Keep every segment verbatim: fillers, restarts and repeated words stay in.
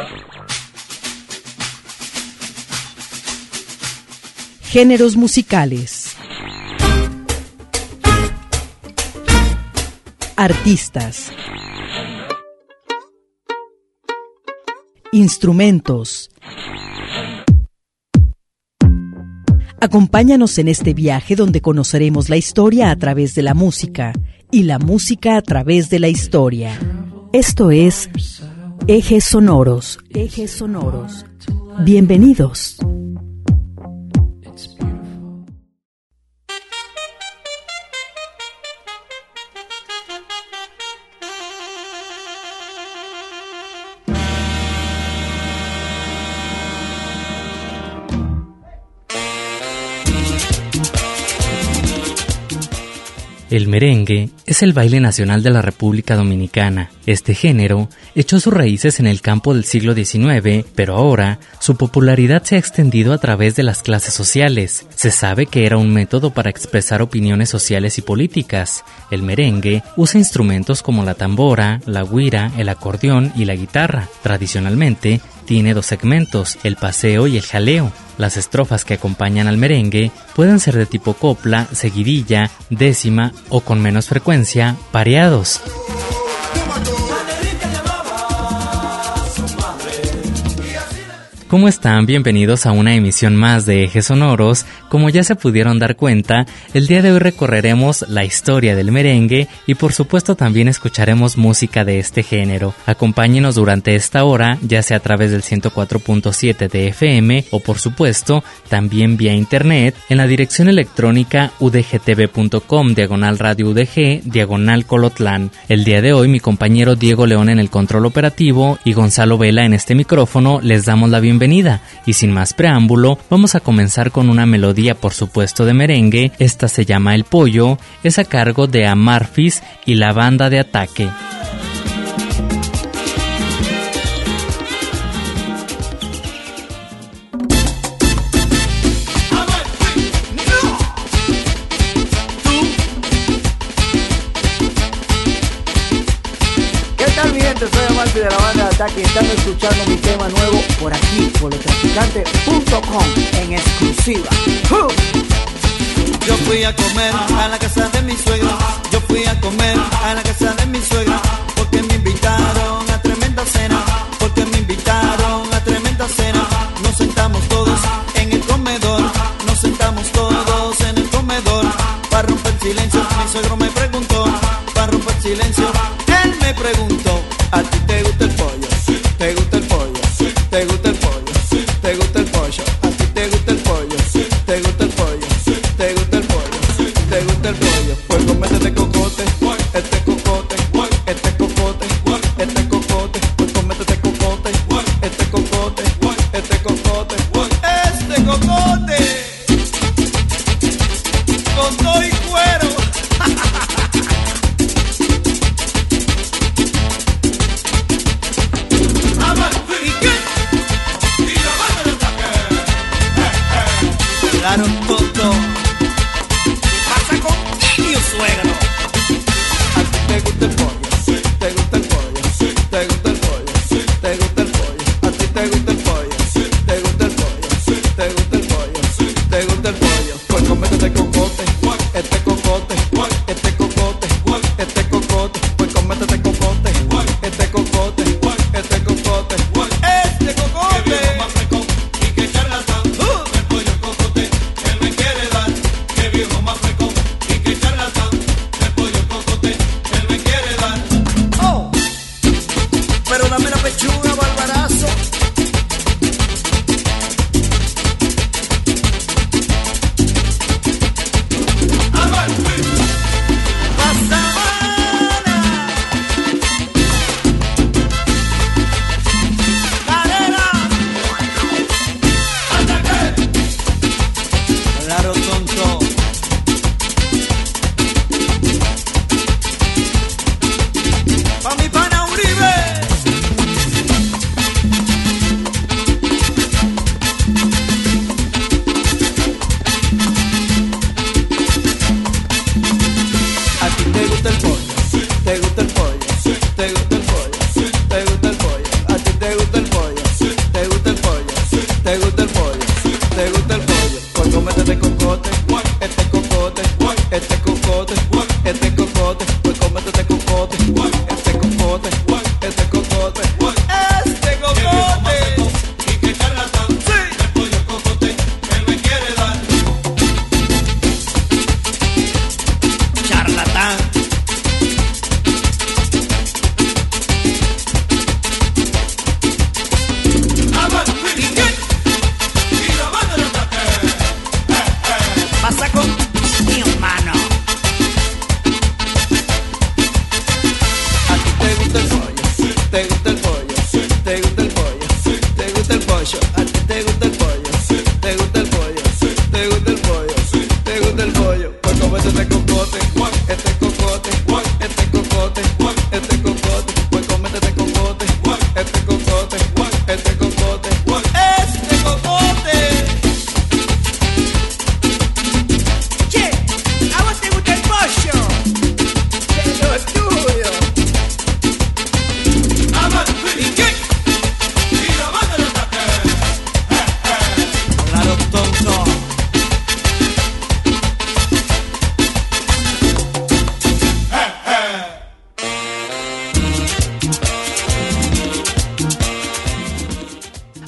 Géneros musicales. Artistas. Instrumentos. Acompáñanos en este viaje donde conoceremos la historia a través de la música y la música a través de la historia. Esto es Ejes Sonoros. Ejes Sonoros. Bienvenidos. El merengue es el baile nacional de la República Dominicana. Este género echó sus raíces en el campo del siglo diecinueve, pero ahora su popularidad se ha extendido a través de las clases sociales. Se sabe que era un método para expresar opiniones sociales y políticas. El merengue usa instrumentos como la tambora, la güira, el acordeón y la guitarra. Tradicionalmente, tiene dos segmentos, el paseo y el jaleo. Las estrofas que acompañan al merengue pueden ser de tipo copla, seguidilla, décima o con menos frecuencia, pareados. ¿Cómo están? Bienvenidos a una emisión más de Ejes Sonoros. Como ya se pudieron dar cuenta, el día de hoy recorreremos la historia del merengue y por supuesto también escucharemos música de este género. Acompáñenos durante esta hora, ya sea a través del ciento cuatro punto siete de F M o por supuesto también vía internet en la dirección electrónica udgtv.com, diagonal radio udg, diagonal colotlán. El día de hoy mi compañero Diego León en el control operativo y Gonzalo Vela en este micrófono les damos la bienvenida. Bienvenida. Y sin más preámbulo, vamos a comenzar con una melodía, por supuesto, de merengue. Esta se llama El Pollo, es a cargo de Amarfis y la banda de Ataque. Soy Amarfis de la banda de Ataque y están escuchando mi tema nuevo por aquí, por los traficantes punto com, en exclusiva. ¡Uh! Yo fui a comer a la casa de mi suegra. Yo fui a comer a la casa de mi suegra porque me invitaron a tremenda cena. Porque me invitaron a tremenda cena. Nos sentamos todos en el comedor. Nos sentamos todos en el comedor. Para romper el silencio, mi suegro me preguntó. Para romper el silencio, él me preguntó: ¿a ti te gusta el pollo? Sí. ¿Te gusta el pollo? Sí. ¿Te gusta el pollo? Sí. ¿Te gusta el pollo? ¿A ti te gusta el pollo? Sí. ¿Te gusta el pollo? Sí. ¿Te gusta el pollo? Sí. ¿Te gusta el pollo? Pues comete este cocote, este cocote, este cocote, este cocote, pues comete este cocote, este cocote, este cocote, este cocote, con todo y cuero. Claro, todo. Pasa contigo, suegro. ¿A ti te gusta el pollo? Sí. ¿Te gusta el pollo? Sí. ¿Te gusta el pollo? Sí. ¿Te gusta el pollo? ¿A ti te gusta el pollo? Sí. ¿Te gusta el pollo? Sí. ¿Te gusta el pollo? Sí. ¿Te gusta el pollo? Pues comete este cocote, este cocote, este cocote, este cocote, pues comete este cocote, este cocote, este cocote, este cocote. Y que charlatán, el pollo cocote, él me quiere dar. Que viejo más frecón y que charlatán, el pollo cocote, él me quiere dar. Oh, pero dame la pechuga, barbarazo. Claro, tonto. Pa' mi pana Uribe.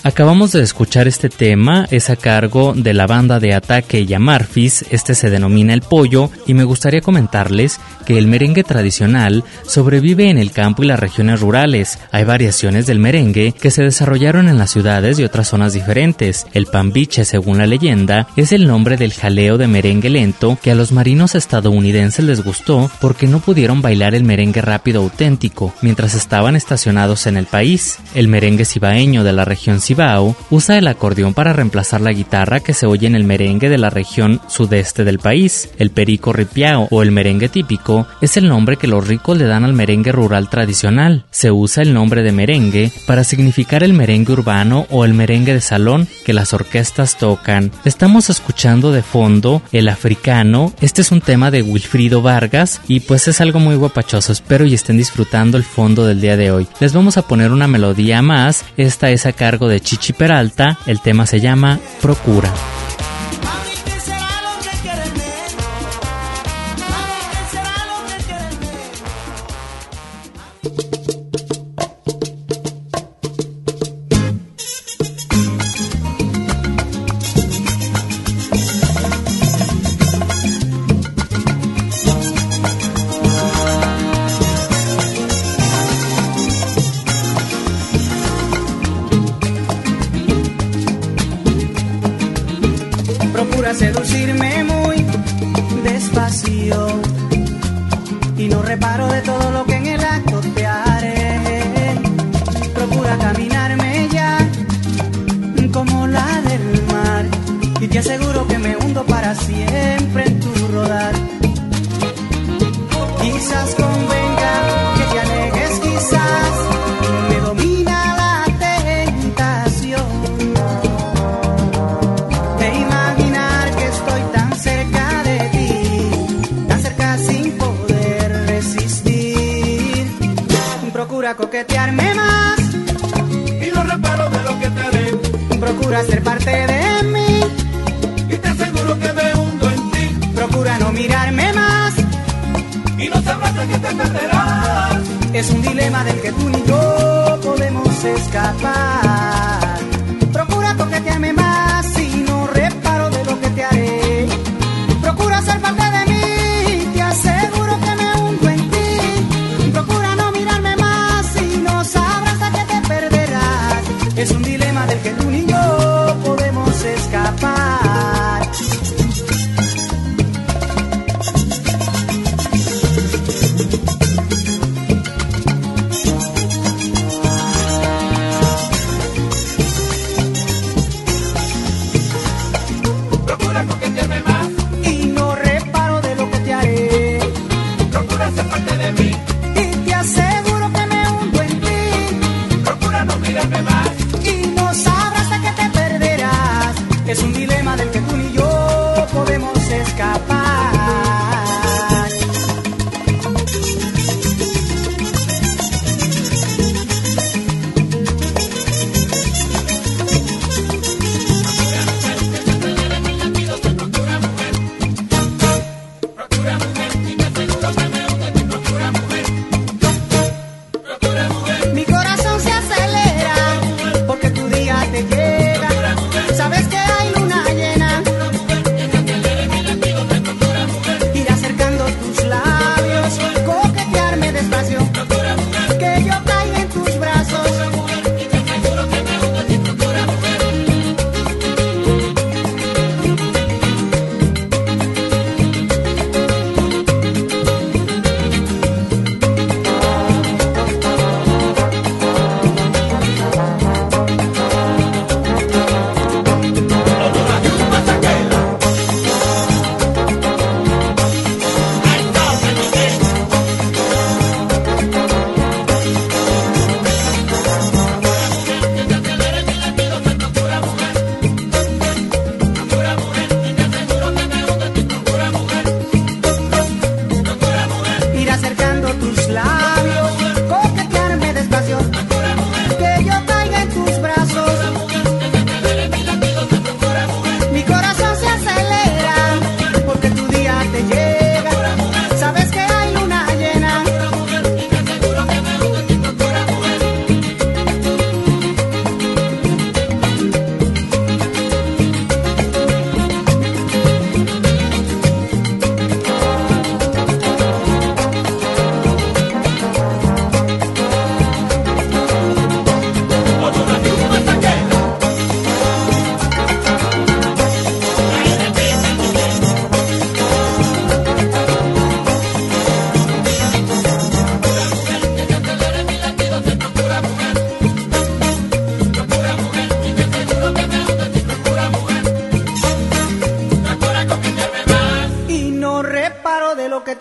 Acabamos de escuchar este tema, es a cargo de la banda de Ataque y Amarfis, este se denomina El Pollo, y me gustaría comentarles que el merengue tradicional sobrevive en el campo y las regiones rurales. Hay variaciones del merengue que se desarrollaron en las ciudades y otras zonas diferentes. El pambiche, según la leyenda, es el nombre del jaleo de merengue lento que a los marinos estadounidenses les gustó porque no pudieron bailar el merengue rápido auténtico mientras estaban estacionados en el país. El merengue cibaeño de la región Cibao usa el acordeón para reemplazar la guitarra que se oye en el merengue de la región sudeste del país. El perico ripiao o el merengue típico es el nombre que los ricos le dan al merengue rural tradicional. Se usa el nombre de merengue para significar el merengue urbano o el merengue de salón que las orquestas tocan. Estamos escuchando de fondo El Africano. Este es un tema de Wilfrido Vargas y pues es algo muy guapachoso. Espero y estén disfrutando el fondo del día de hoy. Les vamos a poner una melodía más. Esta es a cargo de Chichi Peralta. El tema se llama Procura. Seducirme muy despacio y no reparo de todo lo que en el acto te haré. Procura caminarme ya como la del mar y te aseguro que me hundo para siempre en tu rodar. Quizás convenga que te alejes, quizás me domina la tentación de imaginar que estoy tan cerca de ti, tan cerca sin poder resistir. Procura coquetearme más y no reparo de lo que te haré. Procura ser parte de mí y te aseguro que me hundo en ti. Procura no mirarme más y no sabrás de qué te perderás. Es un dilema del que tú ni yo podemos escapar. Procura coquetearme más y no reparo de lo que te haré. Procura ser parte de mí, te aseguro que me hundo en ti. Procura no mirarme más y no sabrás de qué te perderás. Es un dilema del que tú ni yo podemos escapar. Procura no mirarme más y no sabrás de qué te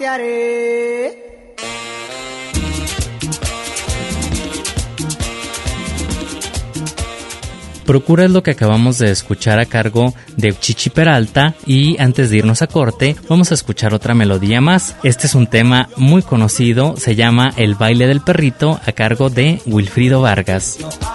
te haré. Procura es lo que acabamos de escuchar a cargo de Chichi Peralta, y antes de irnos a corte vamos a escuchar otra melodía más. Este es un tema muy conocido, se llama El baile del perrito, a cargo de Wilfrido Vargas.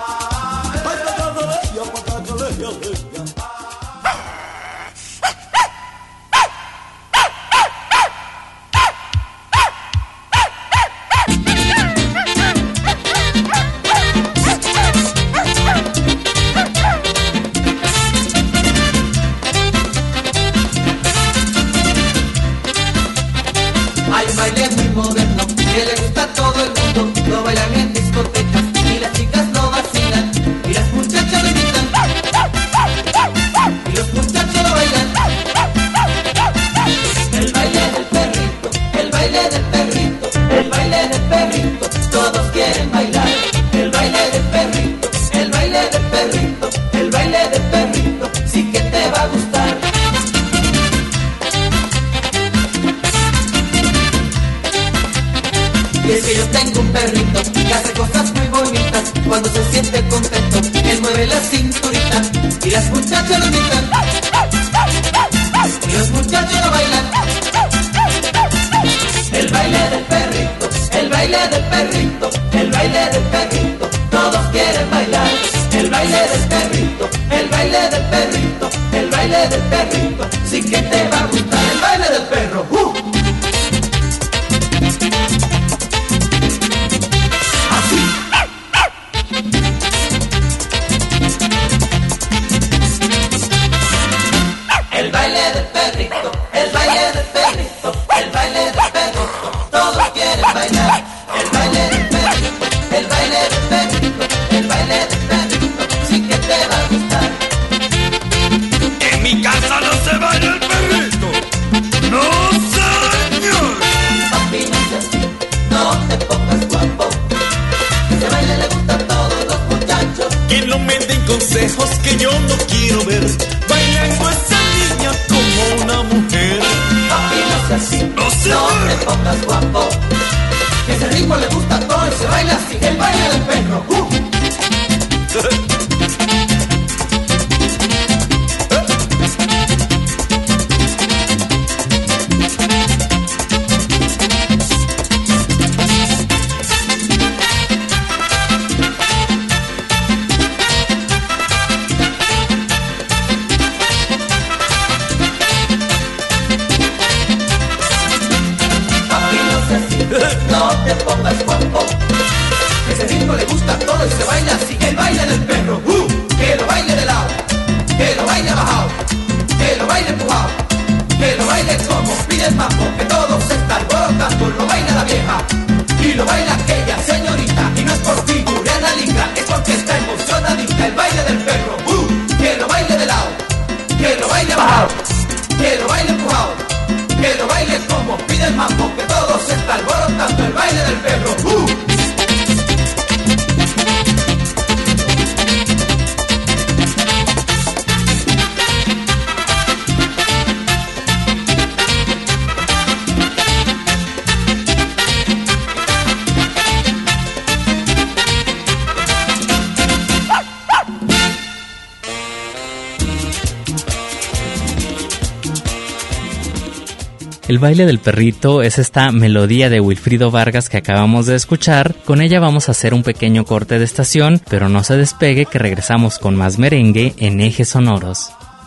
El baile del perrito es esta melodía de Wilfrido Vargas que acabamos de escuchar. Con ella vamos a hacer un pequeño corte de estación, pero no se despegue, que regresamos con más merengue en Ejes Sonoros.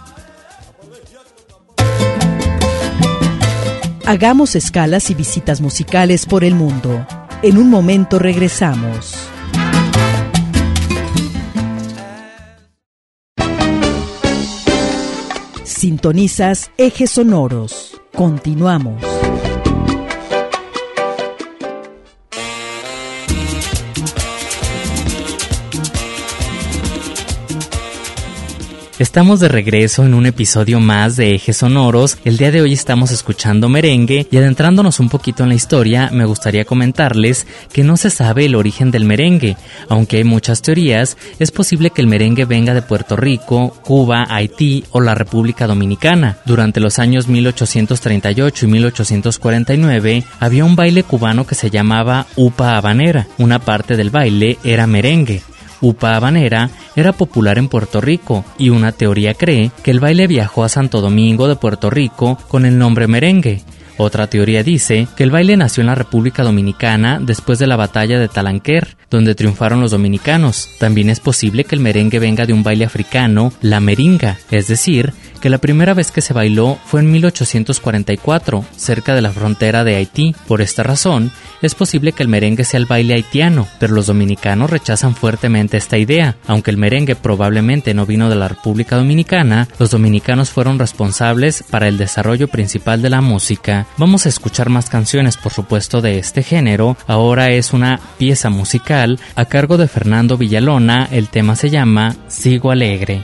Hagamos escalas y visitas musicales por el mundo. En un momento regresamos. Sintonizas Ejes Sonoros. Continuamos. Estamos de regreso en un episodio más de Ejes Sonoros. El día de hoy estamos escuchando merengue y adentrándonos un poquito en la historia, me gustaría comentarles que no se sabe el origen del merengue. Aunque hay muchas teorías, es posible que el merengue venga de Puerto Rico, Cuba, Haití o la República Dominicana. Durante los años mil ochocientos treinta y ocho y mil ochocientos cuarenta y nueve había un baile cubano que se llamaba Upa Habanera. Una parte del baile era merengue. Upa Habanera era popular en Puerto Rico y una teoría cree que el baile viajó a Santo Domingo de Puerto Rico con el nombre merengue. Otra teoría dice que el baile nació en la República Dominicana después de la batalla de Talanquer, donde triunfaron los dominicanos. También es posible que el merengue venga de un baile africano, la meringa, es decir, que la primera vez que se bailó fue en mil ochocientos cuarenta y cuatro, cerca de la frontera de Haití. Por esta razón, es posible que el merengue sea el baile haitiano, pero los dominicanos rechazan fuertemente esta idea. Aunque el merengue probablemente no vino de la República Dominicana, los dominicanos fueron responsables para el desarrollo principal de la música. Vamos a escuchar más canciones, por supuesto, de este género. Ahora es una pieza musical a cargo de Fernando Villalona. El tema se llama Sigo Alegre.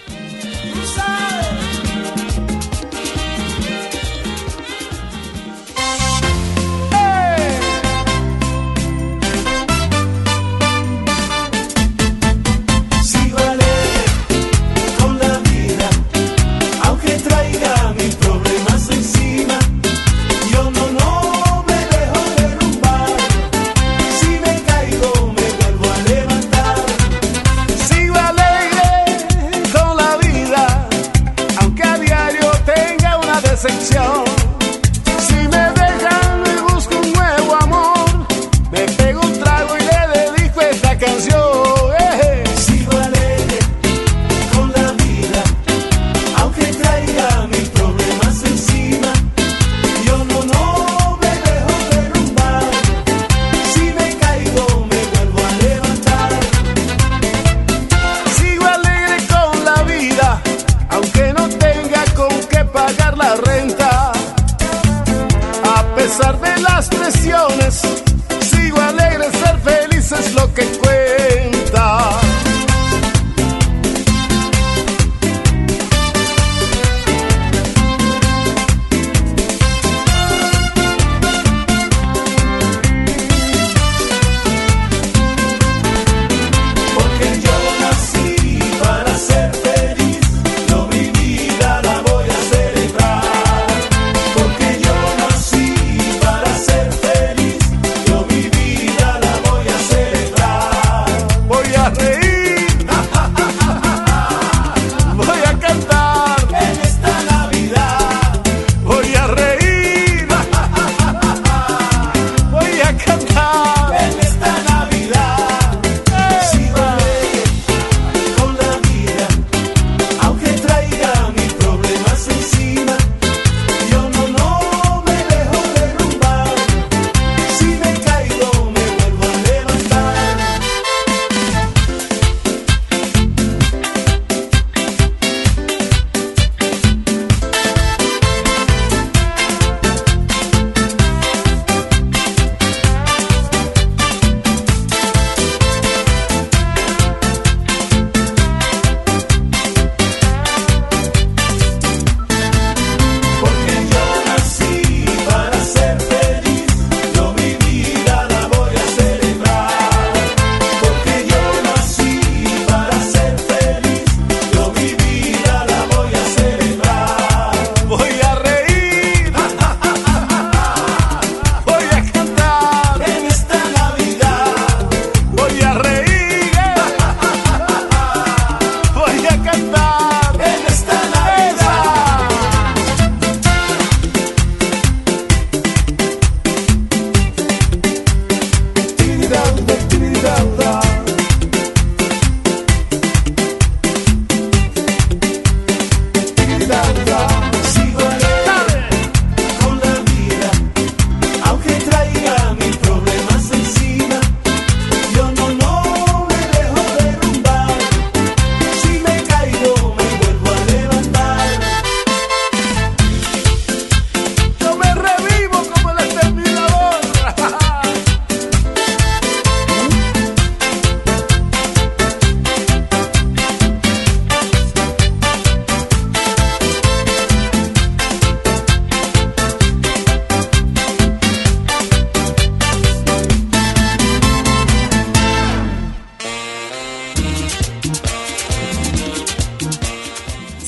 Para ser feliz, yo mi vida la voy a celebrar.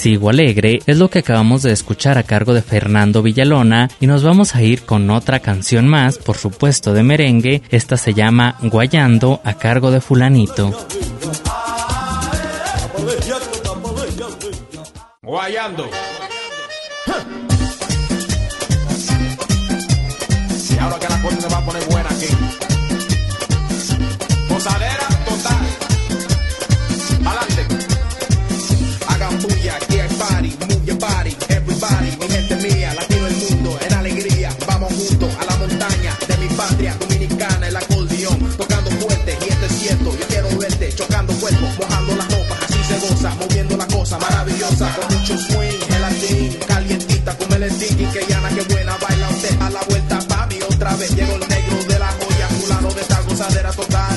Sigo Alegre es lo que acabamos de escuchar a cargo de Fernando Villalona y nos vamos a ir con otra canción más, por supuesto de merengue. Esta se llama Guayando a cargo de Fulanito. Guayando. Y ahora que la cosa se va a poner buena aquí. Posadera total. Adelante. Hagan bulla, aquí hay party, move your body, everybody. Mi gente mía, latino el mundo, en alegría. Vamos juntos a la montaña de mi patria dominicana, el acordeón, tocando fuerte, y esto es cierto. Yo quiero verte, chocando cuerpos, mojando las ropas, así se goza, moviendo la cosa maravillosa, con mucho swing, gelatín, calientita, como el sticky, que llana, que buena, baila usted a la vuelta, papi, otra vez, llegó el negro de la joya, fulano de esta gozadera total.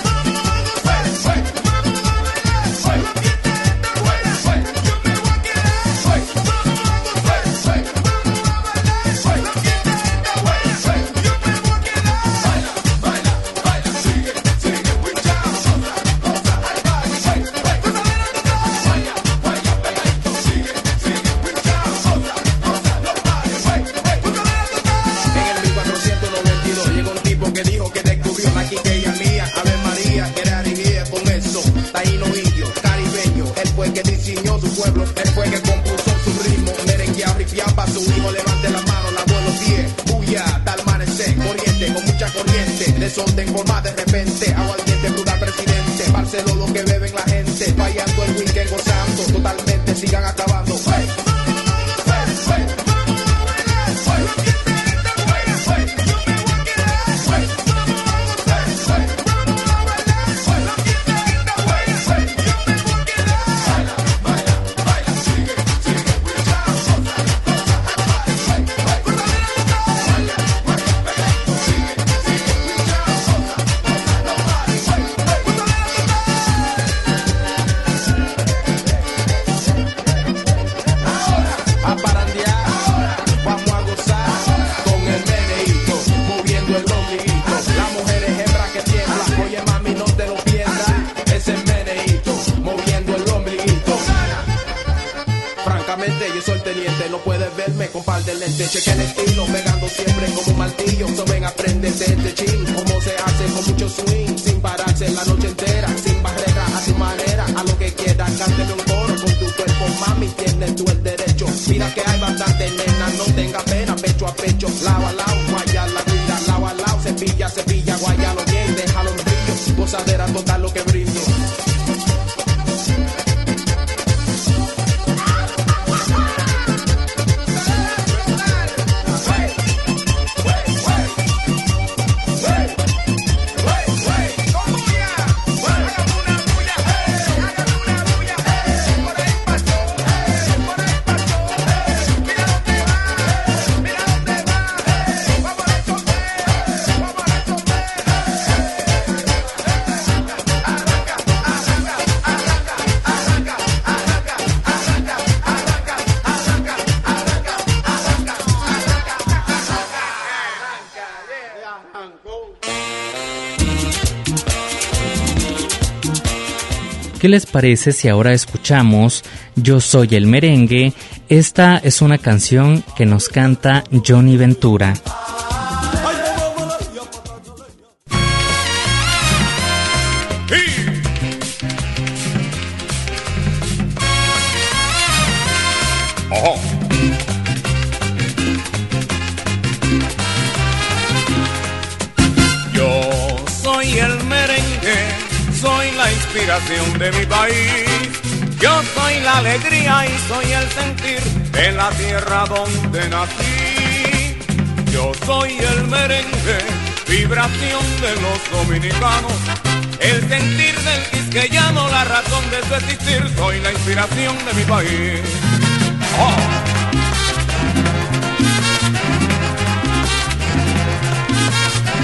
Desorden forma de repente, agua al diente, brutal presidente, Barceló lo que beben la gente, fallando el weekend, gozando, totalmente sigan acabando. Hey. Cheque el estilo, pegando siempre como un martillo. So ven, aprende de este chill, cómo se hace con mucho swing, sin pararse la noche entera, sin barrera, a tu manera, a lo que quieras, cánteme un coro con tu cuerpo, mami, tienes tú el derecho. Mira que hay bastante nena, no tenga pena, pecho a pecho, lado a lado, guaya la vida, lado a lado, cepilla, cepilla, guayalo bien, déjalo en brillo, gozadera total lo que brindo. ¿Qué les parece si ahora escuchamos Yo Soy el Merengue? Esta es una canción que nos canta Johnny Ventura. Ojo. Yo soy el merengue, soy la inspiración de mi país. Yo soy la alegría y soy el sentir en la tierra donde nací. Yo soy el merengue, vibración de los dominicanos, el sentir del quisqueyano, la razón de su existir. Soy la inspiración de mi país. Oh.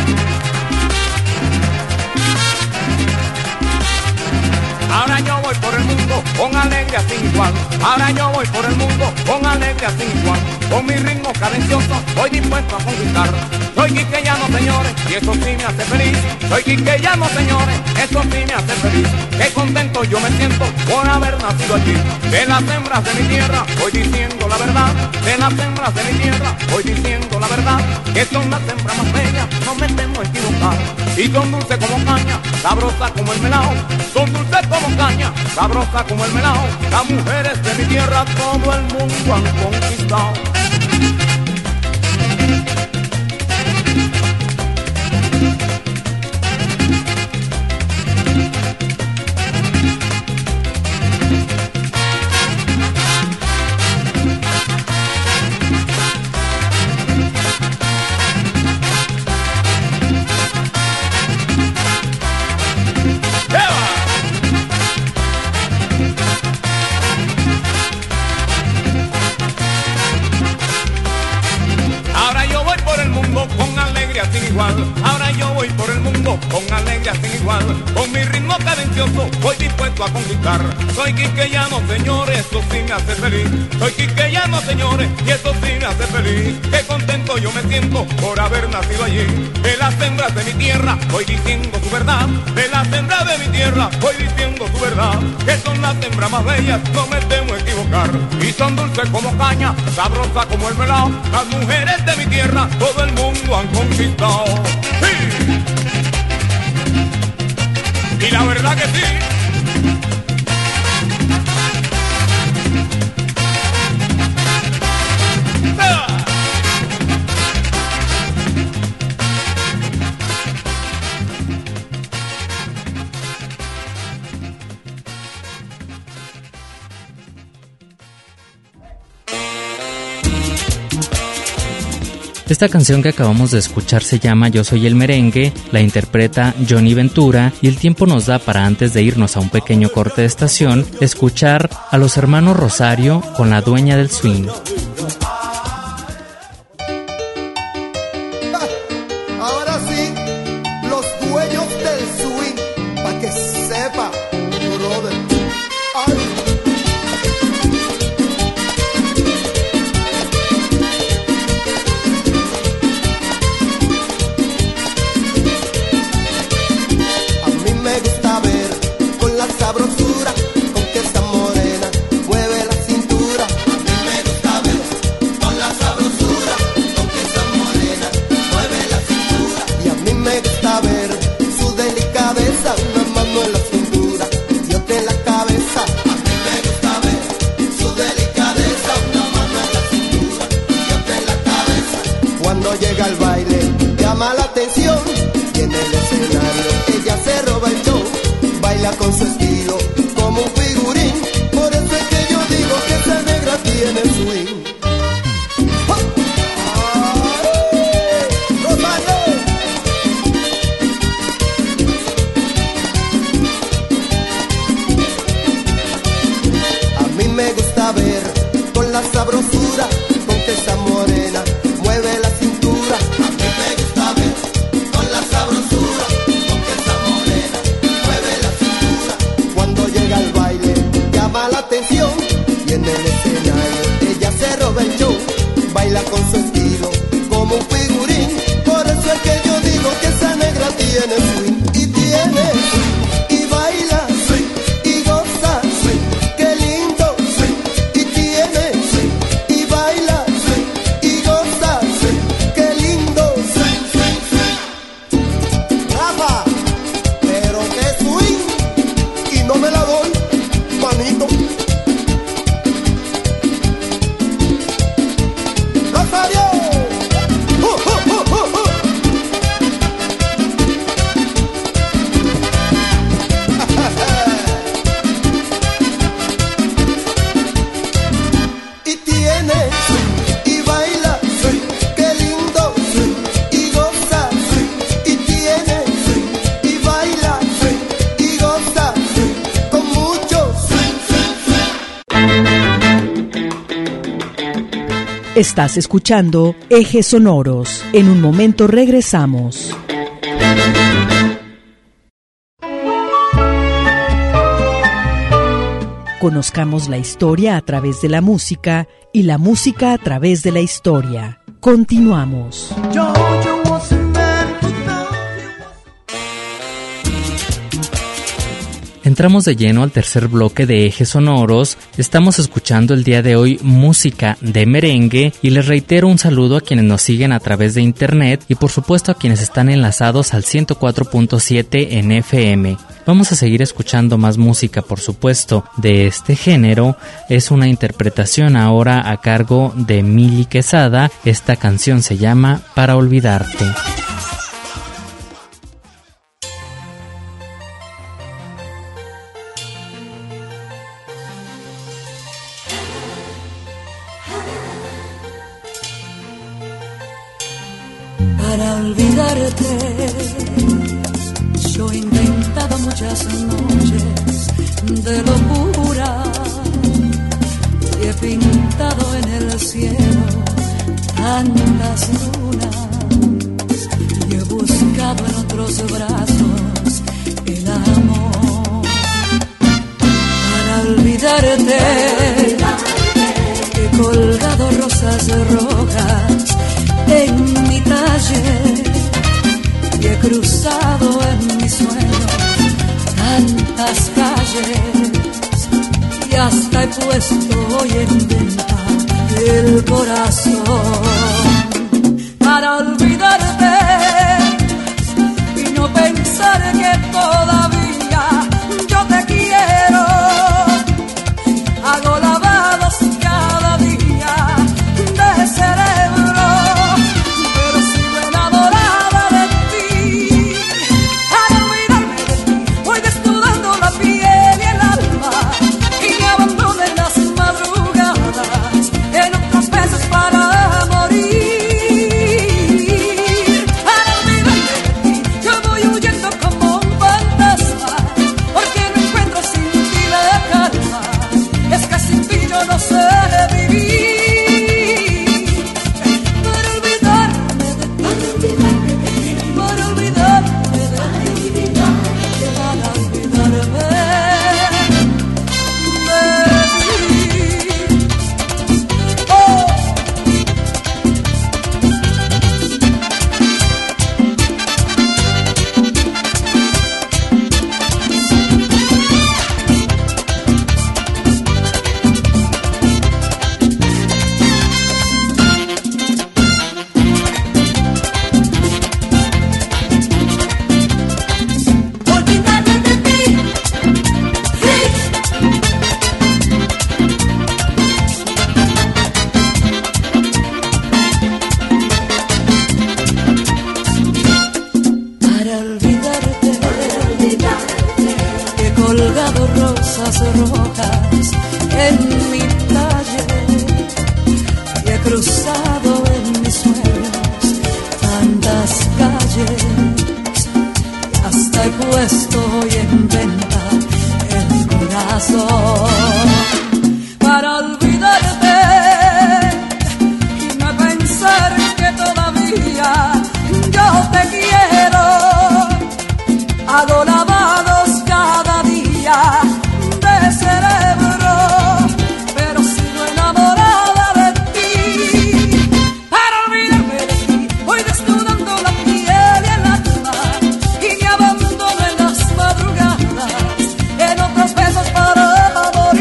Ahora yo voy por por el mundo con alegría sin igual. Ahora yo voy por el mundo con alegría sin igual. Con mi ritmo cadencioso voy dispuesto a conquistar. Soy quiqueyano, señores, y eso sí me hace feliz. Soy quiqueyano, señores, eso sí me hace feliz. Qué contento yo me siento por haber nacido aquí. De las hembras de mi tierra voy diciendo la verdad. De las hembras de mi tierra voy diciendo la verdad. Que son las hembras más bellas, no me temo equivocar. Y son dulces como caña, sabrosa como el melao. Son dulces como caña, sabrosa como el melao. Las mujeres de mi tierra todo el mundo han conquistado. Ahora yo voy por el mundo con alegría sin igual. Con mi ritmo cadencioso voy dispuesto a conquistar. Soy quiqueyano, señores, eso sí me hace feliz. Soy quiqueyano, señores, y eso sí me hace feliz. Qué contento yo me siento por haber nacido allí. De las hembras de mi tierra voy diciendo su verdad. De las hembras de mi tierra voy diciendo su verdad. Que son las hembras más bellas, no me temo equivocar. Y son dulces como caña, sabrosas como el melao. Las mujeres de mi tierra todo el mundo han conquistado. ¡Sí! Y la verdad que sí. ¡Ah! Esta canción que acabamos de escuchar se llama Yo Soy el Merengue, la interpreta Johnny Ventura y el tiempo nos da para, antes de irnos a un pequeño corte de estación, escuchar a los hermanos Rosario con La Dueña del Swing. Ahora sí, los dueños del swing, pa' que sepa, brother. Ay. Sabrosura, con que esa morena mueve la cintura. A mí me gusta ver con la sabrosura, con que esa morena mueve la cintura. Y a mí me gusta ver su delicadeza, una mano en la cintura y otra en la cabeza. A mí me gusta ver su delicadeza, una mano en la cintura y otra en la cabeza. Cuando llega al baile llama la atención y en el escenario ella se roba el show. Baila con su estilo como un figurín. Por eso es que yo digo que esa negra tiene swing. A mí me gusta ver con la sabrosura con que esa morena mueve la cintura. A mí me gusta ver con la sabrosura con que esa morena mueve la cintura. Cuando llega al baile llama la atención y en el escenario ella se roba el show. Baila con su estilo como un figurín. Por eso es que yo digo que esa negra tiene swing. Y tiene swing y baila swing y goza swing. Qué lindo swing. Y tiene swing y baila swing y goza swing. Qué lindo swing, swing, swing. Rafa, pero qué swing. Y no me la doy, manito. Rosario. Uh, uh, uh, uh, uh. Y tiene swing y baila swing, qué lindo swing y goza swing. Y tiene swing y baila swing y goza swing con mucho swing, swing, swing. Estás escuchando Ejes Sonoros. En un momento regresamos. conozcamos la historia a través de la música y la música a través de la historia. Continuamos. Entramos de lleno al tercer bloque de Ejes Sonoros. Estamos escuchando el día de hoy música de merengue y les reitero un saludo a quienes nos siguen a través de internet y por supuesto a quienes están enlazados al ciento cuatro punto siete en F M. Vamos a seguir escuchando más música, por supuesto, de este género. Es una interpretación ahora a cargo de Mili Quesada. Esta canción se llama Para Olvidarte. Para olvidarte, yo he intentado muchas noches de locura y he pintado en el cielo tantas lunas y he buscado en otros brazos el amor. Para olvidarte, he colgado rosas rojas en mi taller y he cruzado en mis sueños tantas calles y hasta he puesto hoy en venta el corazón para olvidarte y no pensar que todavía yo te quiero. Hago lavados cada día de cerebro, en otros besos para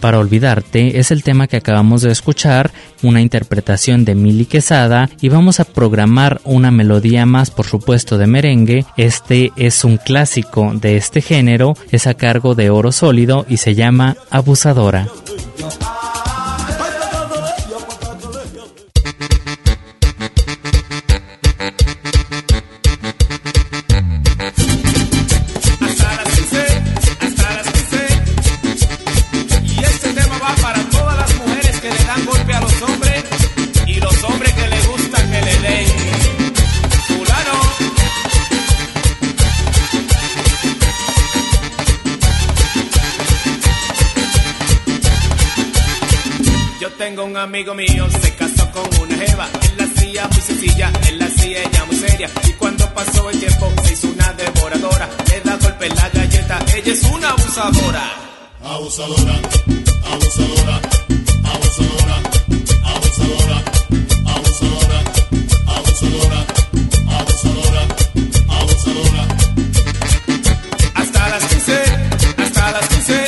Para olvidarte es el tema que acabamos de escuchar, una interpretación de Mili Quesada, y vamos a programar una melodía más, por supuesto, de merengue. Este es un clásico de este género, es a cargo de Oro Sólido y se llama Abusadora. Tengo un amigo mío, se casó con una jeva. Él la hacía muy sencilla, él la hacía ella muy seria. Y cuando pasó el tiempo se hizo una devoradora. Le da golpe en la galleta, ella es una abusadora. Abusadora, abusadora, abusadora, abusadora, abusadora, abusadora, abusadora, abusadora. Hasta las quince, hasta las quince.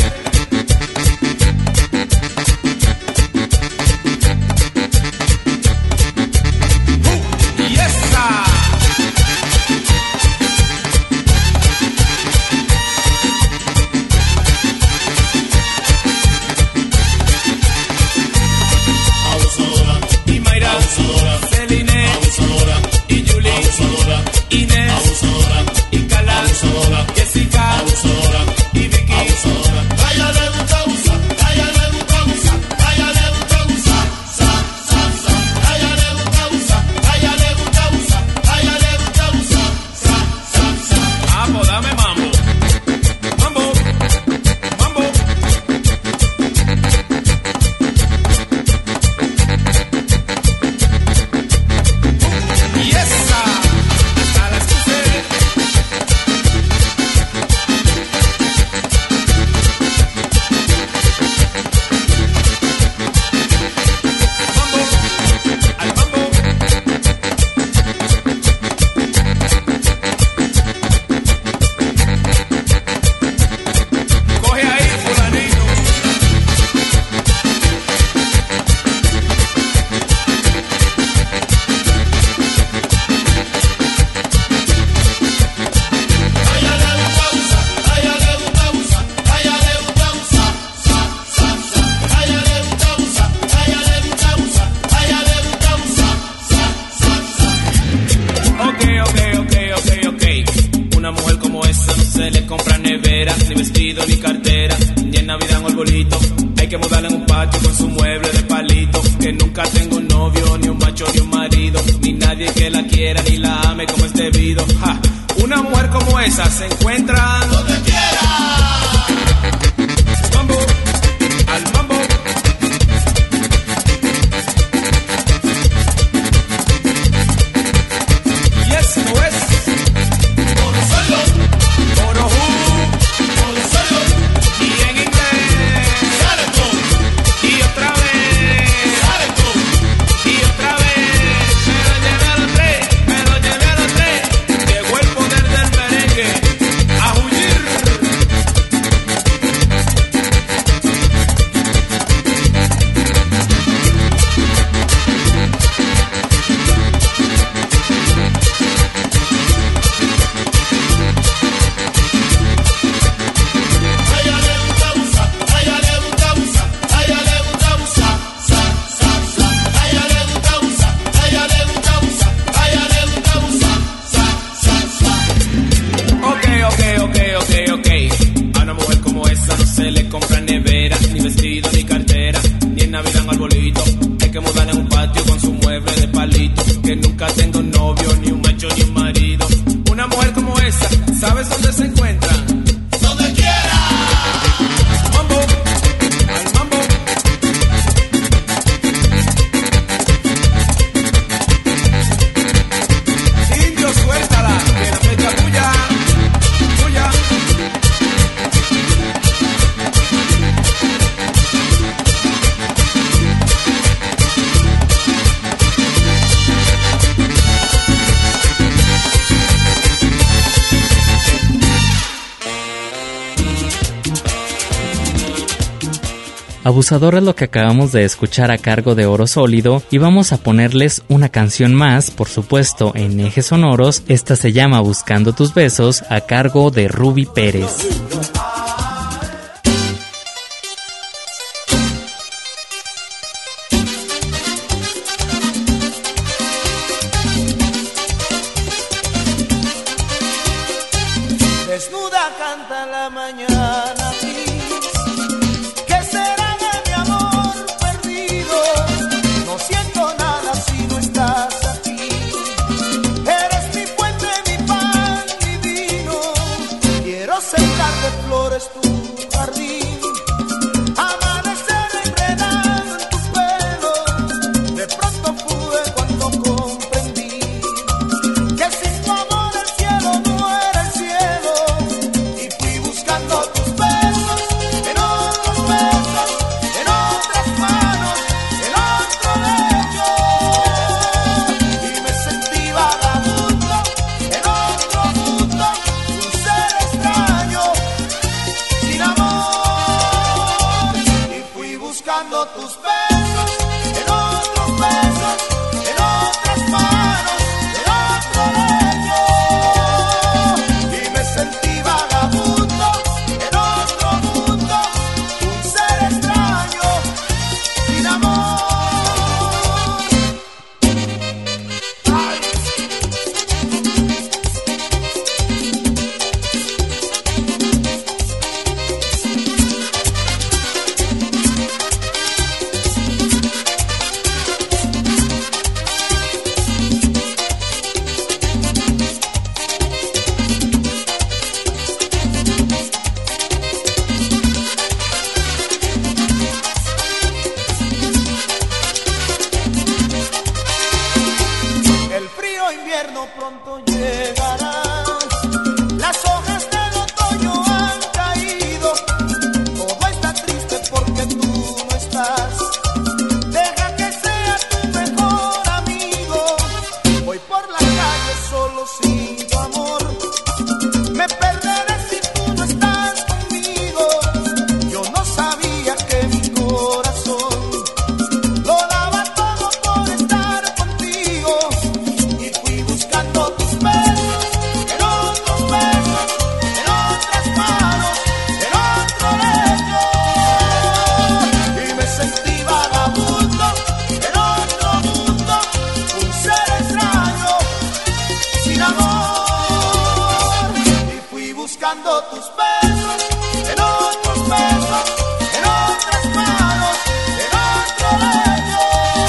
Abusadora es lo que acabamos de escuchar a cargo de Oro Sólido y vamos a ponerles una canción más, por supuesto, en Ejes Sonoros. Esta se llama Buscando tus besos a cargo de Ruby Pérez. Desnuda canta la mañana gris. ¿Qué será de mi amor perdido? No siento nada si no estás aquí. Eres mi fuente, mi pan, mi vino. Quiero sentar de flores tu jardín. Amanecer enredado en tu pelo. De pronto pude cuando comprendí que sin tu amor el cielo no era el cielo. Y fui buscando tus besos en otros besos, en otras manos, en otro lecho. Y me sentí vagabundo en otro mundo, un ser extraño, sin amor. Y fui buscando tus besos en otros besos, en otras manos, en otro lecho. Y me sentí vagabundo en otro mundo, un ser extraño, sin amor. El frío invierno pronto llegará. Las hojas del otoño han caído. Todo está triste porque tú no estás. Deja que sea tu mejor amigo. Voy por la calle solo sin tu amor. Me perderé si tú no estás conmigo. Yo no sabía que mi corazón lo daba todo por estar contigo. Y fui buscando tus besos en otros besos, en otras manos, en otro lecho. Y me sentí vagabundo en otro mundo, un ser extraño, sin amor. Y fui buscando tus besos en otros besos, en otras manos, en otro lecho.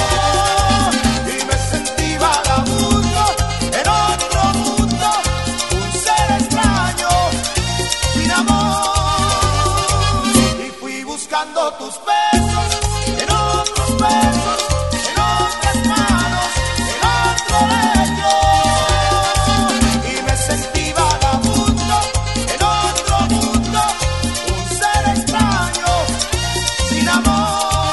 Y me sentí vagabundo en otro mundo, un ser extraño, sin amor. Y fui buscando tus besos en otros besos, en otras manos, en otro lecho. Y me sentí vagabundo en otro mundo, un ser extraño, sin amor.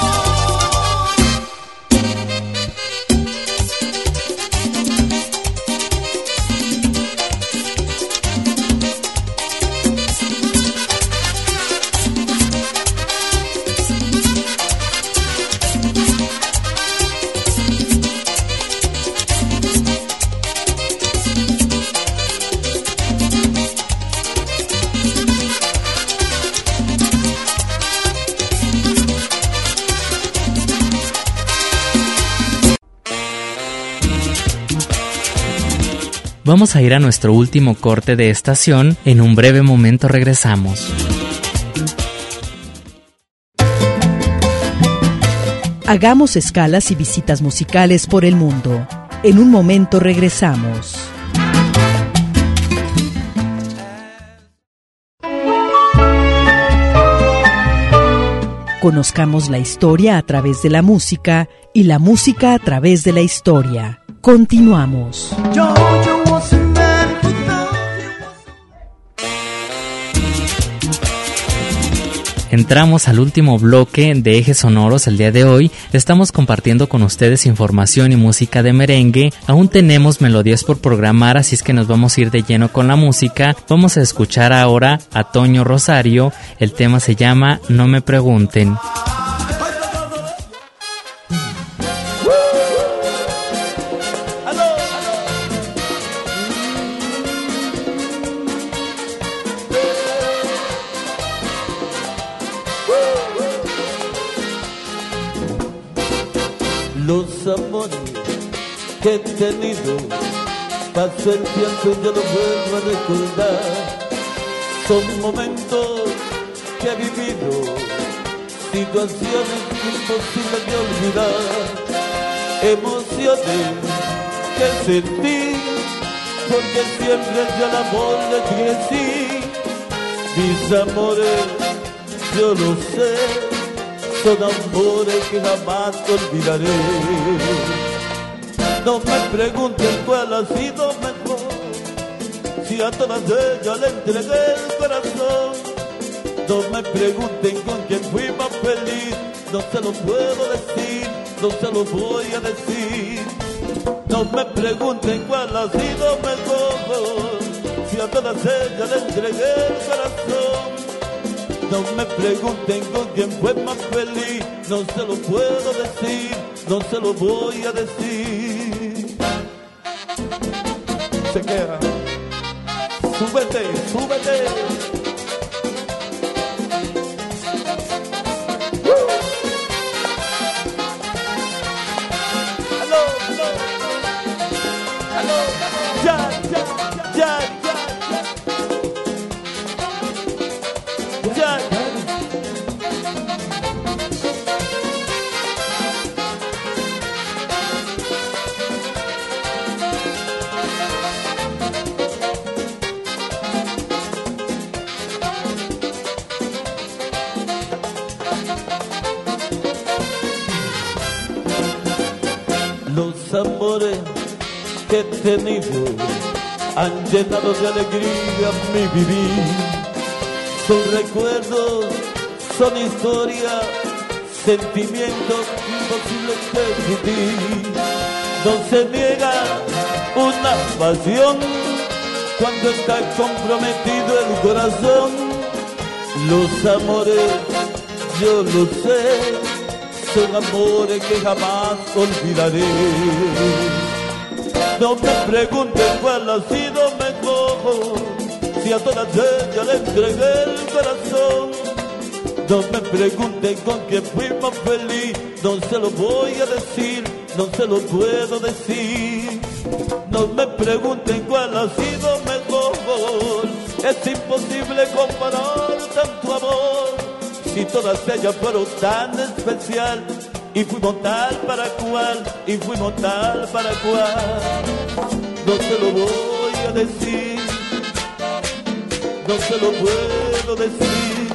Vamos a ir a nuestro último corte de estación. En un breve momento regresamos. Hagamos escalas y visitas musicales por el mundo. En un momento regresamos. Conozcamos la historia a través de la música y la música a través de la historia. Continuamos. Entramos al último bloque de Ejes Sonoros el día de hoy. Estamos compartiendo con ustedes información y música de merengue. Aún tenemos melodías por programar, así es que nos vamos a ir de lleno con la música. Vamos a escuchar ahora a Toño Rosario. El tema se llama No me pregunten. amores que he tenido, paso el tiempo y yo lo vuelvo a recordar. Son momentos que he vivido, situaciones imposibles de olvidar, emociones que sentí, porque siempre yo al amor le dije sí. Mis amores, yo lo sé, son amores que jamás olvidaré. No me pregunten cuál ha sido mejor, si a todas ellas le entregué el corazón. No me pregunten con quién fui más feliz, no se lo puedo decir, no se lo voy a decir. No me pregunten cuál ha sido mejor, si a todas ellas le entregué el corazón. No me pregunten con quién fue más feliz, no se lo puedo decir, no se lo voy a decir. Se queda. Súbete, súbete. Los amores que he tenido han llenado de alegría mi vivir. Son recuerdos, son historias, sentimientos imposibles de vivir. No se niega una pasión cuando está comprometido el corazón. Los amores, yo lo sé, son amores que jamás olvidaré. No me pregunten cuál ha sido mejor, si a todas ellas le entregué el corazón. No me pregunten con quién fui más feliz, no se lo voy a decir, no se lo puedo decir. No me pregunten cuál ha sido mejor, es imposible comparar tanto amor. Si todas ellas fueron tan especial, y fuimos tal para cual, y fuimos tal para cual. No se lo voy a decir, no se lo puedo decir.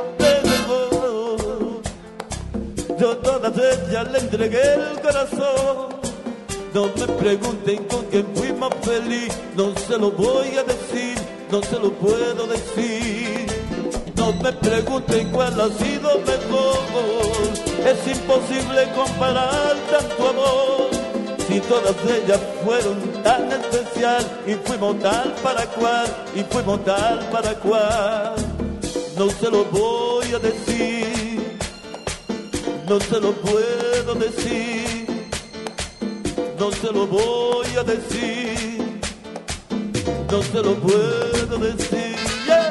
Pero yo a todas ellas le entregué el corazón. No me pregunten con quién fui más feliz, no se lo voy a decir, no se lo puedo decir. No me pregunten cuál ha sido mejor, es imposible comparar tanto amor. Si todas ellas fueron tan especial, y fuimos tal para cual, y fuimos tal para cual. No se lo voy a decir, no se lo puedo decir, no se lo voy a decir, no se lo puedo decir. Yeah.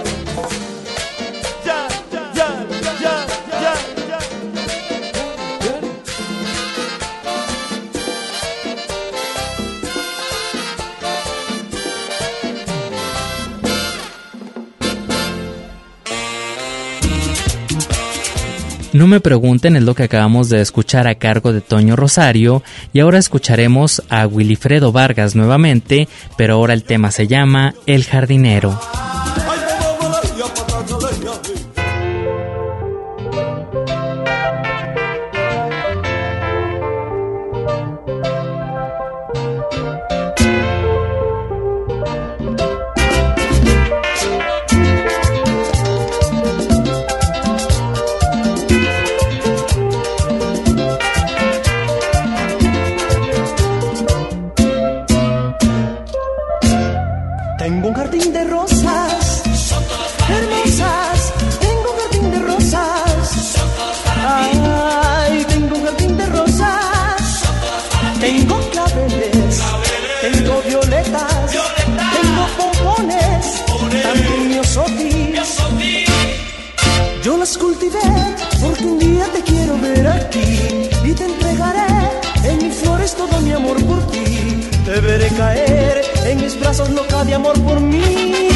No me pregunten es lo que acabamos de escuchar a cargo de Toño Rosario, y ahora escucharemos a Wilifredo Vargas nuevamente, pero ahora el tema se llama El Jardinero. Yo las cultivé porque un día te quiero ver aquí y te entregaré en estás loca de amor por mí.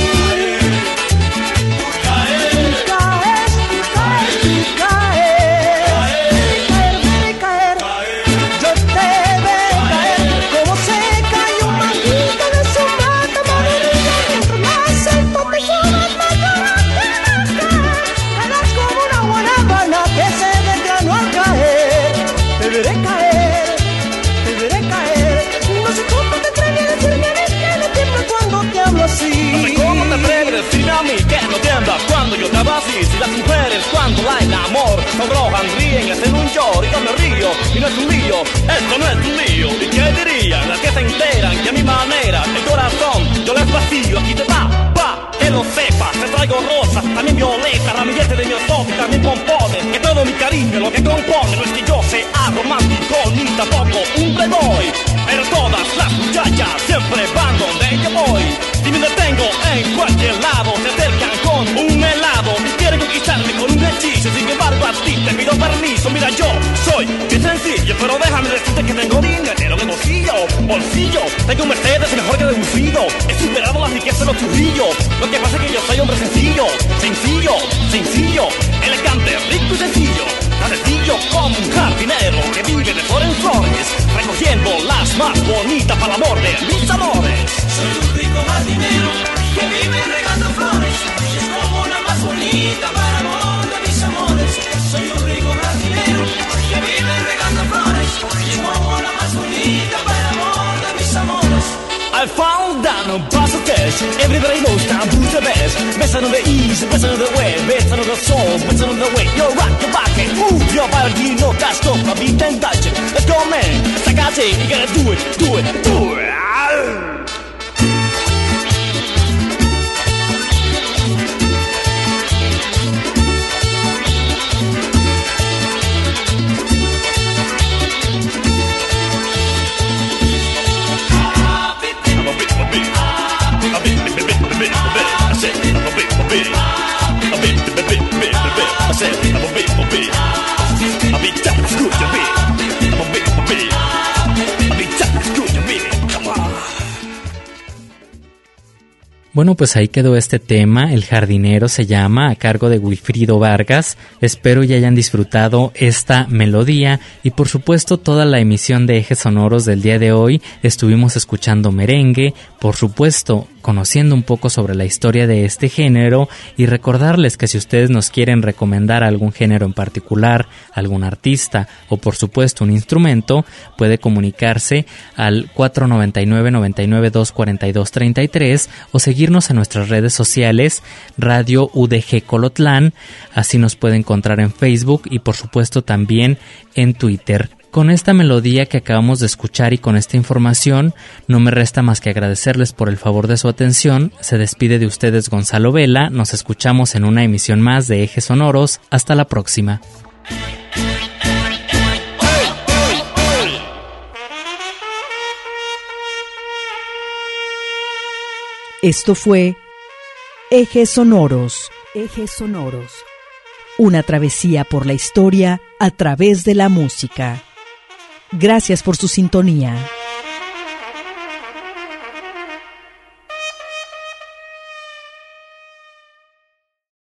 Cuando yo estaba así, si las mujeres cuando la enamor sonrojan, ríen, hacen un llor y yo me río, y no es un lío, esto no es un lío. ¿Y qué dirían las que se enteran que a mi manera el corazón yo les vacío? Aquí te va, va, que lo sepas, te traigo rosas, también violetas, ramilletes de miosot y también pompones, que todo mi cariño lo que compone no es que yo sea romántico ni tampoco un playboy, pero todas las muchachas siempre van donde yo voy. Si me detengo en cualquier lado, se acercan con un helado y quieren conquistarme con un hechizo. Sin embargo a ti te pido permiso. Mira, yo soy bien sencillo, pero déjame decirte que tengo dinero en el bolsillo, bolsillo. Tengo un Mercedes mejor que deducido. He superado las riquezas de los churrillos. Lo que pasa es que yo soy hombre sencillo, sencillo, sencillo, elegante, rico y sencillo. Tan sencillo como un jardinero que vive de flor en flores, recogiendo las más bonitas para el amor de mis amores. Soy un rico jardinero que vive regando flores, y es como la más bonita para el amor de mis amores. Soy un rico jardinero que vive regando flores, y es como la más bonita para el amor de mis amores. I found down on Paso Cash. Everybody knows Taboo's the best. Best on the east, best on the west, best on the soul, best on the way. You're rock, you're back and move your body. You know that's not my beat and touch it. Let's go, man. Sakate, you gotta do it, do it, do it. Bueno, pues ahí quedó este tema, El Jardinero se llama, a cargo de Wilfrido Vargas. Espero ya hayan disfrutado esta melodía y por supuesto toda la emisión de Ejes Sonoros del día de hoy. Estuvimos escuchando merengue, por supuesto conociendo un poco sobre la historia de este género y recordarles que si ustedes nos quieren recomendar algún género en particular, algún artista o por supuesto un instrumento, puede comunicarse al cuatro noventa y nueve, noventa y nueve, doscientos cuarenta y dos, treinta y tres o seguirnos en nuestras redes sociales, Radio U D G Colotlán, así nos puede encontrar en Facebook y por supuesto también en Twitter. Con esta melodía que acabamos de escuchar y con esta información, no me resta más que agradecerles por el favor de su atención. Se despide de ustedes Gonzalo Vela, nos escuchamos en una emisión más de Ejes Sonoros. Hasta la próxima. Esto fue Ejes Sonoros. Ejes Sonoros. Una travesía por la historia a través de la música. Gracias por su sintonía.